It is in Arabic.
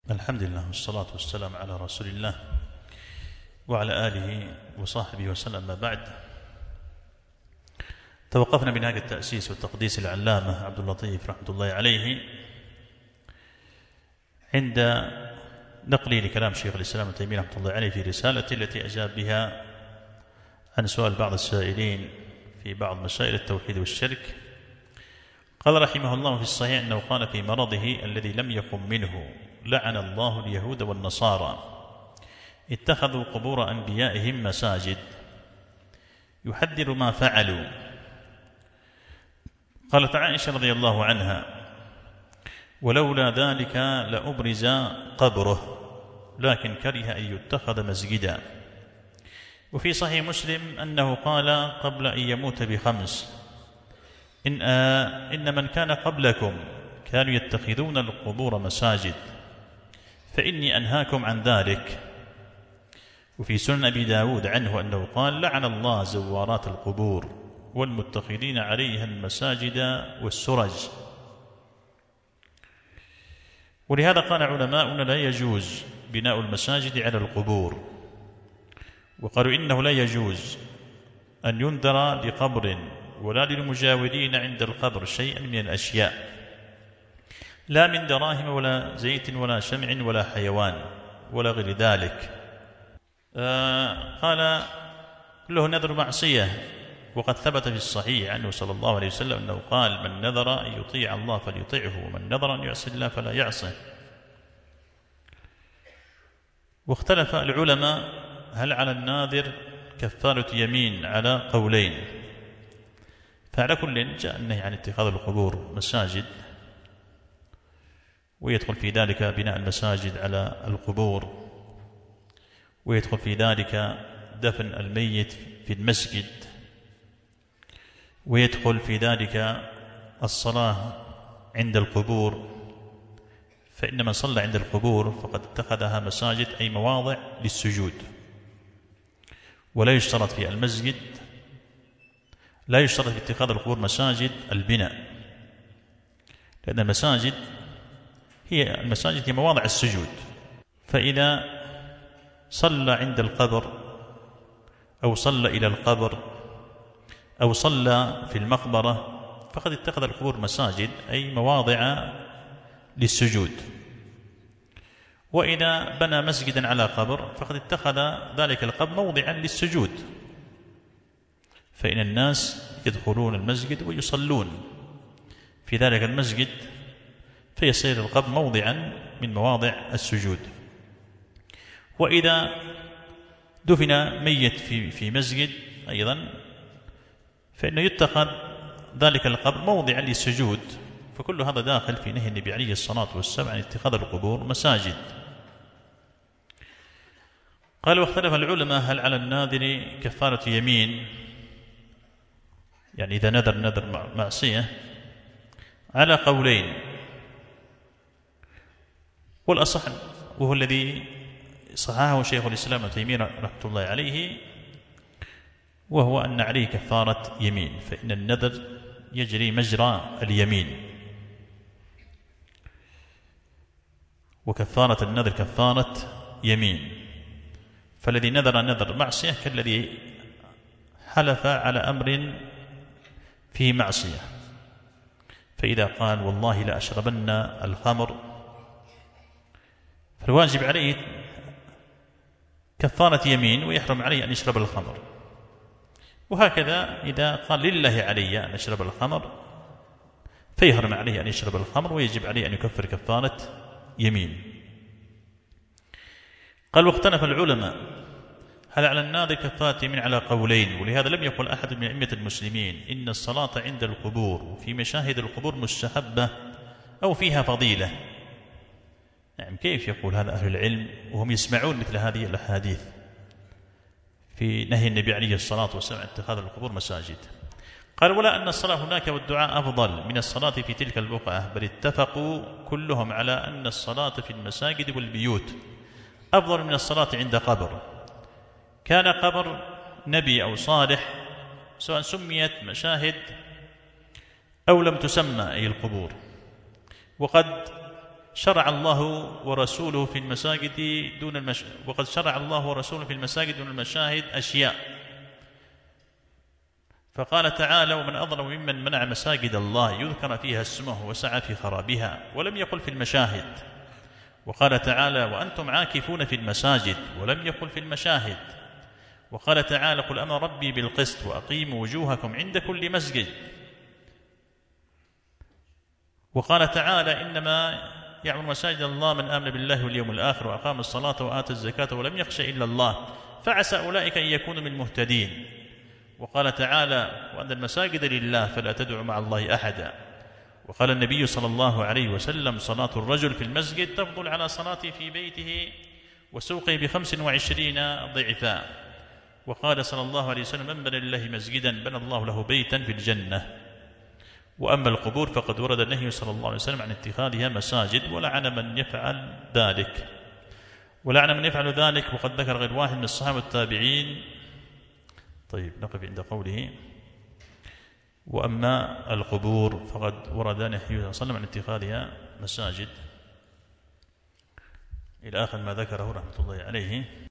الحمد لله والصلاة والسلام على رسول الله وعلى آله وصحبه وسلم. ما بعد، توقفنا بنهاية التأسيس والتقديس العلامة عبد اللطيف رحمة الله عليه عند نقله لكلام شيخ الإسلام ابن تيمية رحمة الله عليه في رسالته التي أجاب بها عن سؤال بعض السائلين في بعض مسائل التوحيد والشرك. قال رحمه الله في الصحيح أنه قال في مرضه الذي لم يقم منه: لعن الله اليهود والنصارى اتخذوا قبور أنبيائهم مساجد، يحذر ما فعلوا. قالت عائشة رضي الله عنها: ولولا ذلك لأبرز قبره لكن كره أن يتخذ مسجدا. وفي صحيح مسلم أنه قال قبل أن يموت ب5: إن من كان قبلكم كانوا يتخذون القبور مساجد فإني أنهاكم عن ذلك. وفي سنن أبي داود عنه أنه قال: لعن الله زوارات القبور والمتخذين عليها المساجد والسرج. ولهذا قال علماؤنا: لا يجوز بناء المساجد على القبور، وقالوا إنه لا يجوز أن ينذر لقبر ولا للمجاورين عند القبر شيئا من الأشياء، لا من دراهم ولا زيت ولا شمع ولا حيوان ولا غير ذلك. قال: كله نذر معصية، وقد ثبت في الصحيح عنه صلى الله عليه وسلم أنه قال: من نذر أن يطيع الله فليطيعه، ومن نذر أن يعصي الله فلا يعصه. واختلف العلماء هل على الناذر كفارة يمين على قولين. فعلى كل جاء النهي عن اتخاذ القبور مساجد، ويدخل في ذلك بناء المساجد على القبور، ويدخل في ذلك دفن الميت في المسجد، ويدخل في ذلك الصلاة عند القبور. فإن من صلى عند القبور فقد اتخذها مساجد أي مواضع للسجود. ولا يشترط في المسجد، لا يشترط في اتخاذ القبور مساجد البناء، لأن المساجد هي مواضع السجود. فإذا صلى عند القبر أو صلى إلى القبر أو صلى في المقبرة فقد اتخذ القبور مساجد أي مواضع للسجود. وإذا بنى مسجدا على قبر فقد اتخذ ذلك القبر موضعا للسجود، فإن الناس يدخلون المسجد ويصلون في ذلك المسجد، فيصير القبر موضعا من مواضع السجود. وإذا دفن ميت في مسجد أيضا فإنه يتخذ ذلك القبر موضعا للسجود. فكل هذا داخل في نهي النبي عليه الصلاة والسلام عن اتخاذ القبور مساجد. قال: واختلف العلماء هل على الناذر كفارة يمين، يعني إذا نذر معصية، على قولين. والأصح وهو الذي صححه شيخ الإسلام ابن تيمية رحمة الله عليه، وهو أن عليه كفارة يمين، فإن النذر يجري مجرى اليمين، وكفارة النذر كفارة يمين. فالذي نذر معصية كالذي حلف على أمر فيه معصية. فإذا قال: والله لأشربن الخمر، فالواجب عليه كفارة يمين ويحرم عليه أن يشرب الخمر. وهكذا إذا قال: لله علي أن أشرب الخمر، فيحرم عليه أن يشرب الخمر ويجب عليه أن يكفر كفارة يمين. قال: واختلف العلماء هل على الناذر كفارة يمين على قولين. ولهذا لم يقل أحد من أئمة المسلمين إن الصلاة عند القبور وفي مشاهد القبور مستحبة أو فيها فضيلة. نعم، كيف يقول هذا أهل العلم وهم يسمعون مثل هذه الأحاديث في نهي النبي عليه الصلاة والسلام عن اتخاذ القبور مساجد؟ قال: ولا أن الصلاة هناك والدعاء أفضل من الصلاة في تلك البقعة، بل اتفقوا كلهم على أن الصلاة في المساجد والبيوت أفضل من الصلاة عند قبر، كان قبر نبي أو صالح، سواء سميت مشاهد أو لم تسمى أي القبور. وقد شرع الله ورسوله في المساجد وقد شرع الله ورسوله في المساجد دون المشاهد أشياء. فقال تعالى: ومن أظلم ممن منع مساجد الله يذكر فيها اسمه وسعى في خرابها، ولم يقل في المشاهد. وقال تعالى: وأنتم عاكفون في المساجد، ولم يقل في المشاهد. وقال تعالى: قل أمر ربي بالقسط وأقيموا وجوهكم عند كل مسجد. وقال تعالى: إنما يعمر مساجد الله من آمن بالله واليوم الآخر وأقام الصلاة وآتى الزكاة ولم يخش إلا الله فعسى أولئك أن يكونوا من المهتدين. وقال تعالى: وأن المساجد لله فلا تدعوا مع الله أحدا. وقال النبي صلى الله عليه وسلم: صلاة الرجل في المسجد تفضل على صلاته في بيته وسوقه ب25 ضعفا. وقال صلى الله عليه وسلم: من بنى لله مسجدا بنى الله له بيتا في الجنة. وأما القبور فقد ورد النهي صلى الله عليه وسلم عن اتخاذها مساجد، ولعن من يفعل ذلك، وقد ذكر غير واحد من الصحابة والتابعين. طيب، نقف عند قوله: وأما القبور فقد ورد النهي صلى الله عليه وسلم عن اتخاذها مساجد، إلى آخر ما ذكره رحمة الله عليه.